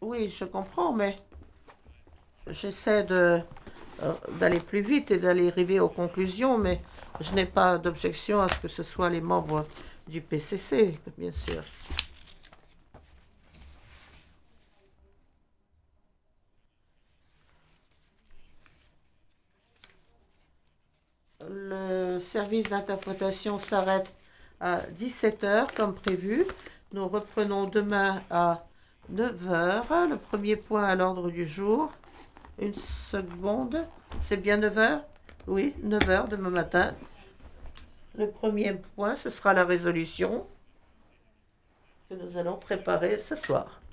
Oui, je comprends, mais j'essaie d'aller plus vite et d'aller arriver aux conclusions, mais je n'ai pas d'objection à ce que ce soit les membres du PCC, bien sûr. Le service d'interprétation s'arrête à 17 heures comme prévu. Nous reprenons demain à 9 heures. Le premier point à l'ordre du jour. Une seconde. C'est bien 9 heures? Oui, 9 heures demain matin. Le premier point, ce sera la résolution que nous allons préparer ce soir.